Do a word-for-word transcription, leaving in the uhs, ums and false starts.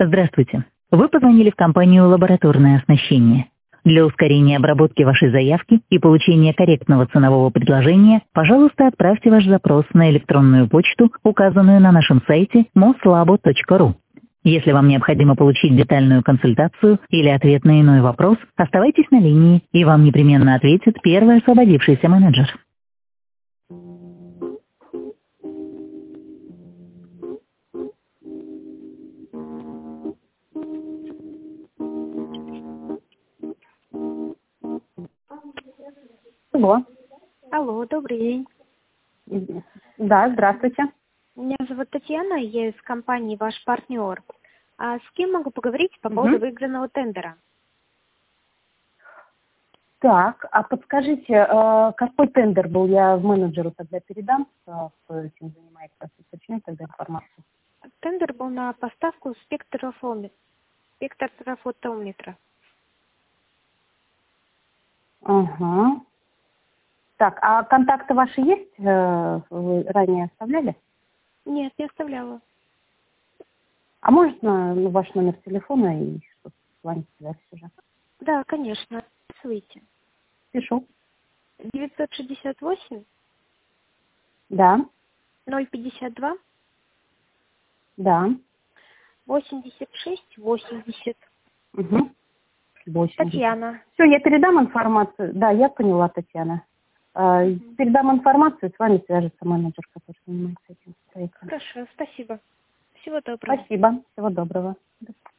Здравствуйте. Вы позвонили в компанию «Лабораторное оснащение». Для ускорения обработки вашей заявки и получения корректного ценового предложения, пожалуйста, отправьте ваш запрос на электронную почту, указанную на нашем сайте moslabo точка ру. Если вам необходимо получить детальную консультацию или ответ на иной вопрос, оставайтесь на линии, и вам непременно ответит первый освободившийся менеджер. Алло. Алло, добрый день. Да, здравствуйте. Меня зовут Татьяна, я из компании «Ваш партнер». А с кем могу поговорить по Угу. поводу выигранного тендера? Так, а подскажите, э, какой тендер был? Я в менеджеру тогда передам, э, кто этим занимается, уточню тогда информацию. Тендер был на поставку спектрофометра. спектрофотометра. Ага. Так, а контакты ваши есть? Э, Вы ранее оставляли? Нет, не оставляла. А может на ну, ваш номер телефона и что-то с вами связь уже? Да, конечно. Записывайте. Пишу. девятьсот шестьдесят восемь Да, ноль пятьдесят два да. восемьдесят шесть восемьдесят. Угу. восемьдесят. Татьяна. Все, я передам информацию. Да, я поняла, Татьяна. Э, Угу. Передам информацию, с вами свяжется менеджер, который занимается этим проектом. Хорошо, спасибо. Всего доброго. Спасибо. Всего доброго. До свидания.